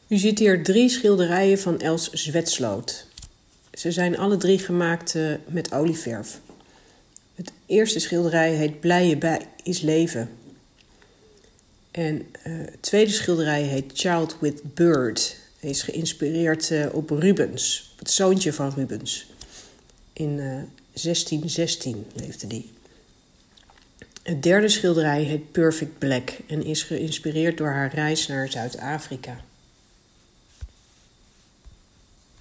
U ziet hier 3 schilderijen van Els Zwetsloot. Ze zijn alle 3 gemaakt met olieverf. Het eerste schilderij heet Blije bij is leven. En het tweede schilderij heet Child with Bird. Hij is geïnspireerd op Rubens, het zoontje van Rubens. In 1616 leefde die. Het derde schilderij heet Perfect Black en is geïnspireerd door haar reis naar Zuid-Afrika.